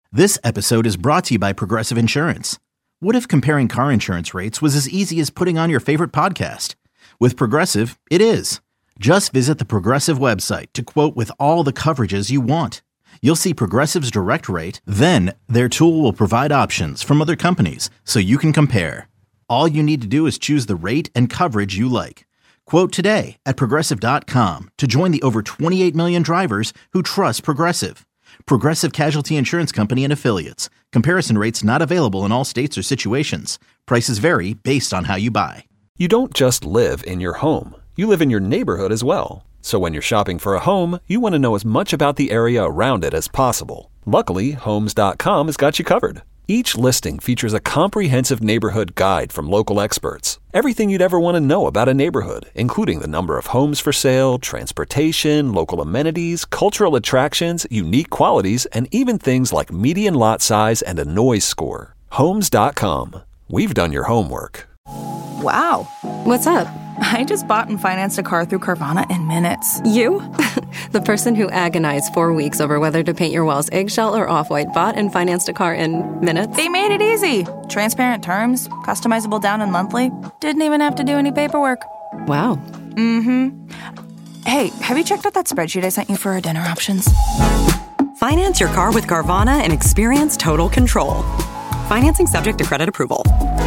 This episode is brought to you by Progressive Insurance. What if comparing car insurance rates was as easy as putting on your favorite podcast? With Progressive, it is. Just visit the Progressive website to quote with all the coverages you want. You'll see Progressive's direct rate, then their tool will provide options from other companies so you can compare. All you need to do is choose the rate and coverage you like. Quote today at Progressive.com to join the over 28 million drivers who trust Progressive. Progressive Casualty Insurance Company and Affiliates. Comparison rates not available in all states or situations. Prices vary based on how you buy. You don't just live in your home. You live in your neighborhood as well. So when you're shopping for a home, you want to know as much about the area around it as possible. Luckily, Homes.com has got you covered. Each listing features a comprehensive neighborhood guide from local experts. Everything you'd ever want to know about a neighborhood, including the number of homes for sale, transportation, local amenities, cultural attractions, unique qualities, and even things like median lot size and a noise score. Homes.com. We've done your homework. Wow. What's up? I just bought and financed a car through Carvana in minutes. You? The person who agonized 4 weeks over whether to paint your walls eggshell or off-white bought and financed a car in minutes? They made it easy. Transparent terms, customizable down and monthly. Didn't even have to do any paperwork. Wow. Mm-hmm. Hey, have you checked out that spreadsheet I sent you for our dinner options? Finance your car with Carvana and experience total control. Financing subject to credit approval.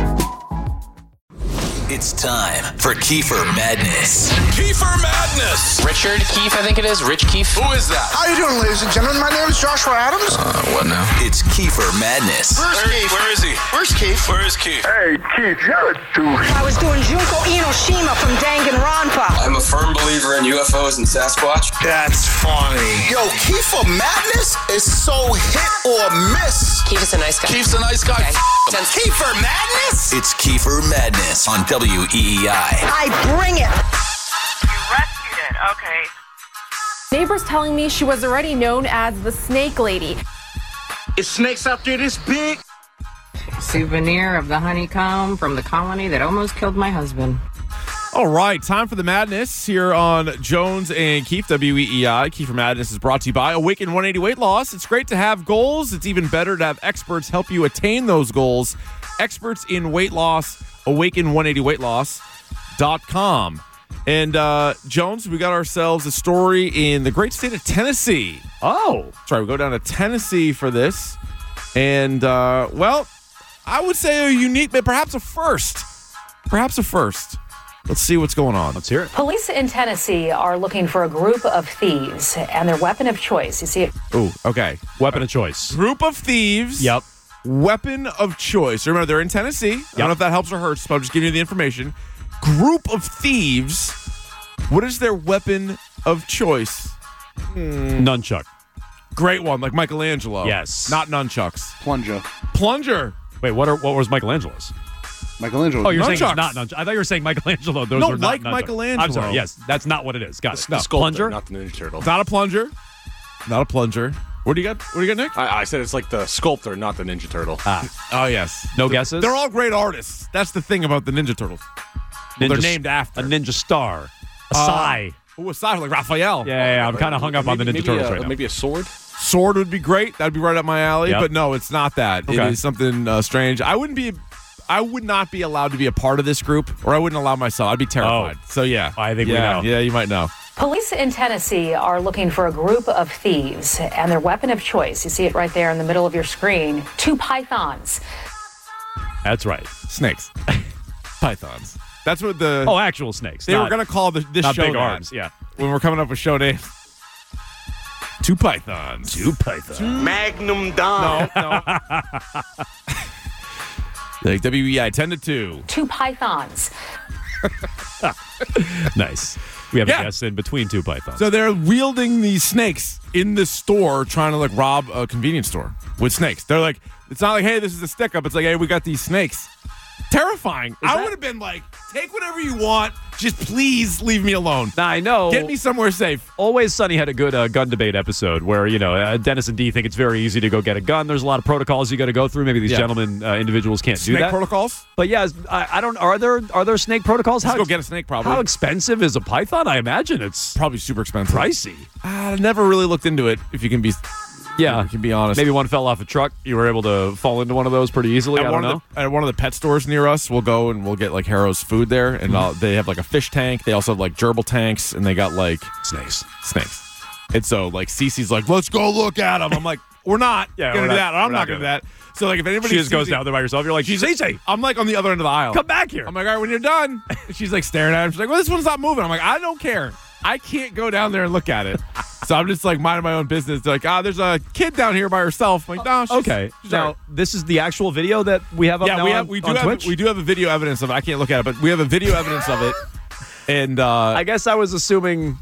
It's time for Kiefer Madness. Kiefer Madness! Richard Keefe, I think it is. Rich Keefe. Who is that? How you doing, ladies and gentlemen? My name is Joshua Adams. What now? It's Kiefer Madness. Where is he? Where's Keith? Where is Keith? Hey, Keith, you're a douche. I was doing Junko Inoshima from Danganronpa. I'm a firm believer in UFOs and Sasquatch. That's funny. Yo, Kiefer Madness is so hit or miss. Keith is a nice guy. Keith's a nice guy. Okay. Kiefer Madness? It's Kiefer Madness on WEEI. I bring it. You rescued it. Okay. Neighbors telling me she was already known as the Snake Lady. Is snakes out there this big? Souvenir of the honeycomb from the colony that almost killed my husband. All right, time for the madness here on Jones and Keefe, WEEI. Kiefer Madness is brought to you by Awaken 180 Weight Loss. It's great to have goals. It's even better to have experts help you attain those goals. Experts in weight loss, Awaken180weightloss.com. And Jones, we got ourselves a story in the great state of Tennessee. Oh. Sorry, we go down to Tennessee for this. And, well, I would say a unique, but perhaps a first. Perhaps a first. Let's see what's going on. Let's hear it. Police in Tennessee are looking for a group of thieves and their weapon of choice. You see it? Ooh, okay. Weapon of choice. Group of thieves. Yep. Weapon of choice. Remember, they're in Tennessee. I don't know if that helps or hurts, but I'm just giving you the information. Group of thieves. What is their weapon of choice? Nunchuck. Great one, like Michelangelo. Yes. Not nunchucks. Plunger. Wait, what was Michelangelo's? Michelangelo. Oh, you're saying Nunchucks. it's not nunchuck. I thought you were saying Michelangelo. Those No, were not like nunchucks. Michelangelo. I'm sorry. Yes, that's not what it is. Got it. No. Sculptor, Plunger? not the Ninja Turtle. It's not a plunger. Not a plunger. What do you got? What do you got, Nick? I said it's like the sculptor, not the Ninja Turtle. Oh, yes. No guesses? They're all great artists. That's the thing about the Ninja Turtles. Well, they're named after. A ninja star. A sai. Ooh, a sai like Raphael. Yeah, I'm kind of hung up on the Ninja Turtles right now. Maybe a sword? Sword would be great. That'd be right up my alley. Yep. But no, it's not that. Okay. It is something strange. I would not be allowed to be a part of this group, or I wouldn't allow myself. I'd be terrified. Oh. So, yeah. I think we know. Yeah, you might know. Police in Tennessee are looking for a group of thieves and their weapon of choice. You see it right there in the middle of your screen. 2 pythons. That's right. Snakes. Pythons. That's what the... Oh, actual snakes. They were going to call this not show big that. arms. Yeah. When we're coming up with show names. 2 pythons. 2 pythons. Magnum Dom. No. Like WEI 10-2. 2 pythons. Nice. We have a guest in between 2 pythons. So they're wielding these snakes in the store, trying to like rob a convenience store with snakes. They're like, it's not like, hey, this is a stick up. It's like, hey, we got these snakes. Terrifying. I would have been like, take whatever you want. Just please leave me alone. Now, I know. Get me somewhere safe. Always Sunny had a good gun debate episode where, Dennis and Dee think it's very easy to go get a gun. There's a lot of protocols you got to go through. Maybe these gentlemen, individuals can't do that. Snake protocols? But yeah, I don't. Are there snake protocols? Let's go get a snake, probably. How expensive is a python? I imagine it's probably super expensive. Pricey. I never really looked into it, if you can be Yeah. We can be honest. Maybe one fell off a truck. You were able to fall into one of those pretty easily. I don't know. At one of the pet stores near us, we'll go and we'll get like Harrow's food there, and they have like a fish tank. They also have like gerbil tanks, and they got like snakes. And so like Cece's like, let's go look at them. I'm like, we're not gonna do that. I'm not gonna do that. So like if anybody she just goes down there by herself, you're like, she's easy. I'm like on the other end of the aisle. Come back here. I'm like, all right, when you're done. And she's like staring at him. She's like, well, this one's not moving. I'm like, I don't care. I can't go down there and look at it. So I'm just like minding my own business. They're like, there's a kid down here by herself. I'm like, no, she's now right. this is the actual video that we have up now on Twitch? We do have a video evidence of it. I can't look at it, but we have a video evidence of it. And I guess I was assuming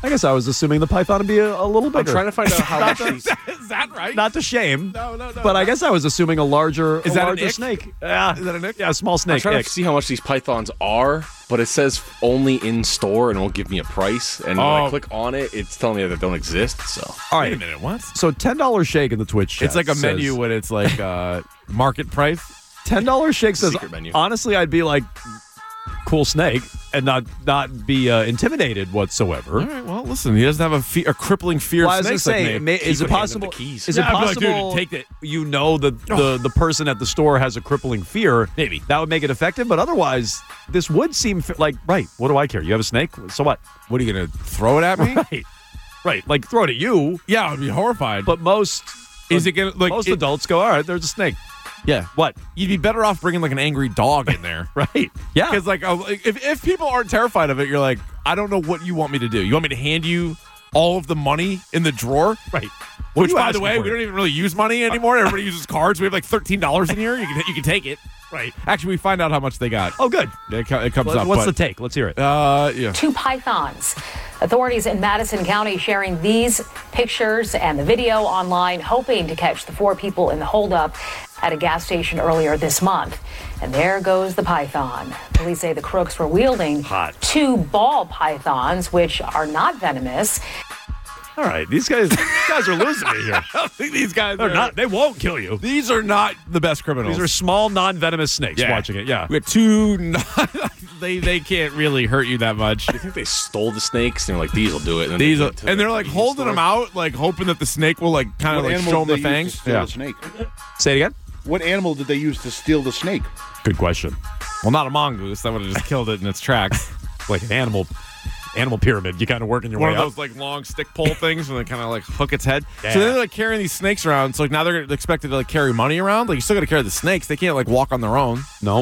the python would be a little bigger. I'm trying to find out how much is that right? Not to shame. No. But I guess I was assuming a larger an ick? snake. Yeah. Is that an ick? Yeah, a small snake. I'm trying to see how much these pythons are, but it says only in store and it won't give me a price. And when I click on it, it's telling me that they don't exist. So all right. Wait a minute, what? So $10 shake in the Twitch chat. It's like a menu when it's like market price. $10 shake says, secret menu. Honestly, I'd be like, cool snake, and not be intimidated whatsoever. All right, well, listen, he doesn't have a crippling fear of snakes like me. Is it possible? Is it I'd be like, possible? dude, take it. You know the person at the store has a crippling fear. Maybe that would make it effective, but otherwise, this would seem like right. What do I care? You have a snake, so what? What are you gonna throw it at me? Right. Like throw it at you. Yeah, I'd be horrified. But most adults go, all right, there's a snake. Yeah. What? You'd be better off bringing like an angry dog in there. Right. Yeah. Because like if people aren't terrified of it, you're like, I don't know what you want me to do. You want me to hand you all of the money in the drawer? Right. Which, by the way, we don't even really use money anymore. Everybody uses cards. We have like $13 in here. You can take it. Right. Actually, we find out how much they got. Oh, good. It comes up. What's the take? Let's hear it. Yeah. 2 pythons. Authorities in Madison County sharing these pictures and the video online, hoping to catch the 4 people in the holdup at a gas station earlier this month. And there goes the python. Police say the crooks were wielding 2 ball pythons, which are not venomous. All right, these guys are losing me here. I don't think these guys are not. They won't kill you. These are not the best criminals. These are small, non-venomous snakes. Watching it, yeah. We have 2. They can't really hurt you that much. Do you think they stole the snakes? And they're like, these will do it. And they're like holding them out, like hoping that the snake will like kind of like show them the fangs. Steal the snake. Say it again. What animal did they use to steal the snake? Good question. Well, not a mongoose. That would have just killed it in its tracks. Like an animal pyramid. You kind of working your way up. One of those like long stick pole things, and they kind of like hook its head. Yeah. So they're like carrying these snakes around. So like now they're expected to like carry money around. Like you still got to carry the snakes. They can't like walk on their own. Nope.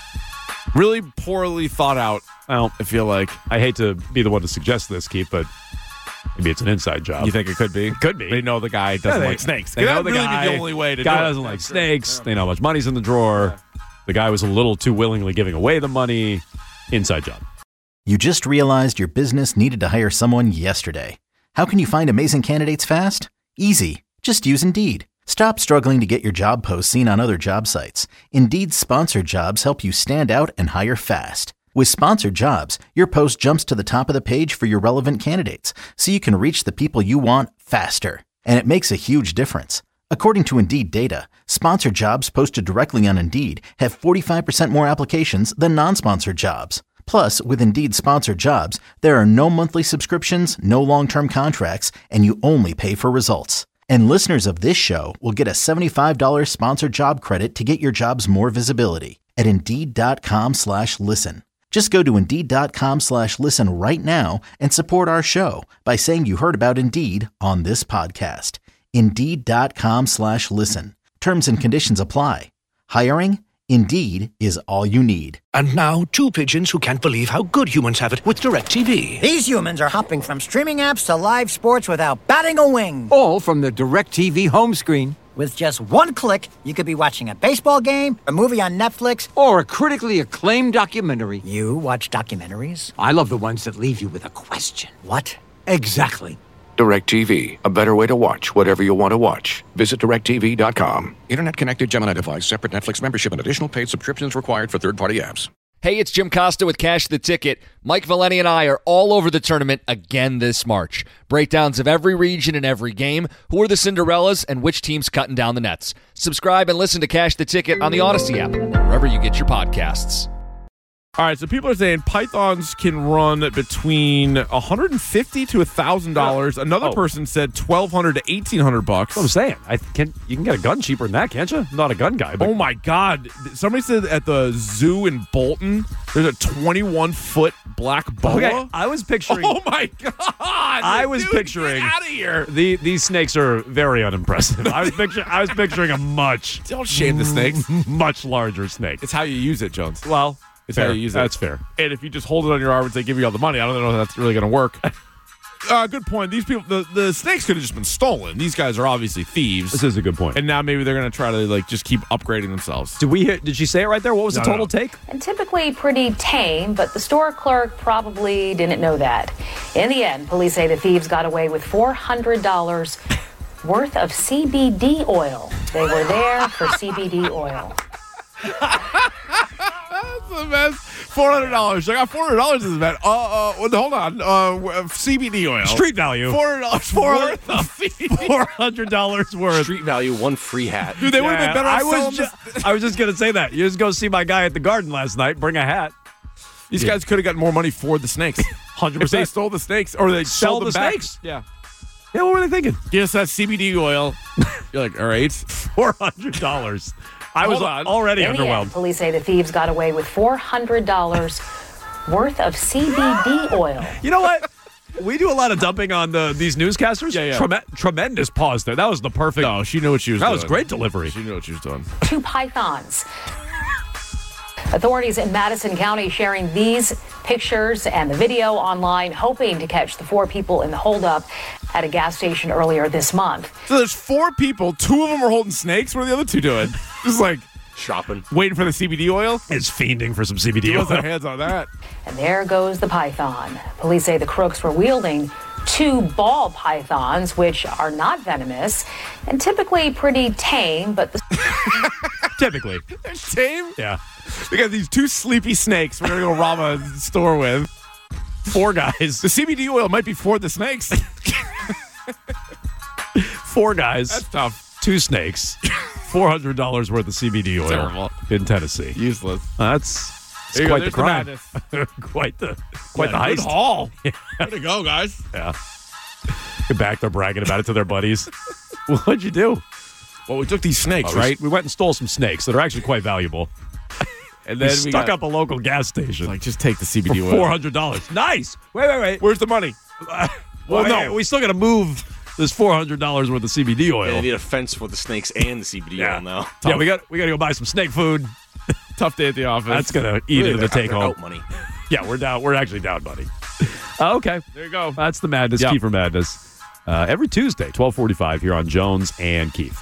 Really poorly thought out. Well, I feel like I hate to be the one to suggest this, Keith, but maybe it's an inside job. You think it could be? Could be. They know the guy doesn't like snakes. They know the guy. The only way to guy do doesn't like snakes. They know how much money's in the drawer. The guy was a little too willingly giving away the money. Inside job. You just realized your business needed to hire someone yesterday. How can you find amazing candidates fast? Easy. Just use Indeed. Stop struggling to get your job posts seen on other job sites. Indeed's sponsored jobs help you stand out and hire fast. With sponsored jobs, your post jumps to the top of the page for your relevant candidates, so you can reach the people you want faster. And it makes a huge difference. According to Indeed data, sponsored jobs posted directly on Indeed have 45% more applications than non-sponsored jobs. Plus, with Indeed sponsored jobs, there are no monthly subscriptions, no long-term contracts, and you only pay for results. And listeners of this show will get a $75 sponsored job credit to get your jobs more visibility at Indeed.com/listen. Just go to Indeed.com/listen right now and support our show by saying you heard about Indeed on this podcast. Indeed.com/listen. Terms and conditions apply. Hiring? Indeed is all you need. And now, 2 pigeons who can't believe how good humans have it with DirecTV. These humans are hopping from streaming apps to live sports without batting a wing. All from the DirecTV home screen. With just 1 click, you could be watching a baseball game, a movie on Netflix, or a critically acclaimed documentary. You watch documentaries? I love the ones that leave you with a question. What? Exactly. DirecTV, a better way to watch whatever you want to watch. Visit DirecTV.com. Internet-connected Gemini device, separate Netflix membership, and additional paid subscriptions required for third-party apps. Hey, it's Jim Costa with Cash the Ticket. Mike Valeni and I are all over the tournament again this March. Breakdowns of every region and every game, who are the Cinderellas, and which team's cutting down the nets. Subscribe and listen to Cash the Ticket on the Odyssey app, wherever you get your podcasts. All right, so people are saying pythons can run between $150 to $1,000. Another person said $1,200 to $1,800. That's what I'm saying. You can get a gun cheaper than that, can't you? I'm not a gun guy. But oh my God! Somebody said at the zoo in Bolton, there's a 21-foot black boa. Okay, I was picturing. Oh my God! I was picturing. Get out of here! These snakes are very unimpressive. I was picturing a much. Don't shame the snakes. Much larger snake. It's how you use it, Jones. Well. It's fair. how you use it. That's fair. And if you just hold it on your arm and say, give me all the money, I don't know if that's really going to work. Good point. These people, the snakes could have just been stolen. These guys are obviously thieves. This is a good point. And now maybe they're going to try to just keep upgrading themselves. Did she say it right there? What was the total take? And typically pretty tame, but the store clerk probably didn't know that. In the end, police say the thieves got away with $400 worth of CBD oil. They were there for CBD oil. That's the best. $400. I got $400 in this bet. Hold on. CBD oil. Street value. $400 $400 worth. Street value, one free hat. Dude, they would have been better off I was just going to say that. You just go see my guy at the garden last night, bring a hat. These guys could have gotten more money for the snakes. 100%. If they stole the snakes or they sell sold the them back. snakes. Yeah. Yeah, what were they thinking? Give us that CBD oil. You're like, all right. $400. I was already In the underwhelmed. end, police say the thieves got away with $400 worth of CBD oil. You know what? We do a lot of dumping on these newscasters. Yeah. Tremendous pause there. That was the perfect. No, she knew what she was doing. That was great delivery. She knew what she was doing. 2 pythons. Authorities in Madison County sharing these pictures and the video online, hoping to catch the 4 people in the holdup at a gas station earlier this month. So there's 4 people. 2 of them are holding snakes. What are the other 2 doing? Just shopping, waiting for the CBD oil. It's fiending for some CBD oil. Their hands on that. And there goes the python. Police say the crooks were wielding 2 ball pythons, which are not venomous and typically pretty tame, but typically they're tame. Yeah. We got these 2 sleepy snakes we're going to go rob a store with. 4 guys. The CBD oil might be for the snakes. 4 guys. That's tough. 2 snakes. $400 worth of CBD oil. Terrible. In Tennessee. Useless. That's quite the crime. quite the heist. Good haul. Way to go, guys. Yeah. Get back, they're bragging about it to their buddies. What'd you do? Well, we took these snakes, right? We went and stole some snakes that are actually quite valuable. And then we stuck up a local gas station. Just take the CBD for oil. $400. Nice. Wait. Where's the money? Well, no. We still got to move this $400 worth of CBD oil. Yeah, they need a fence for the snakes and the CBD oil now. Yeah, we got to go buy some snake food. Tough day at the office. That's going to eat into the take home. Money. Yeah, we're down. We're actually down money. Okay. There you go. That's the madness. Yep. Kiefer Madness. Every Tuesday, 12:45 here on Jones and Keith.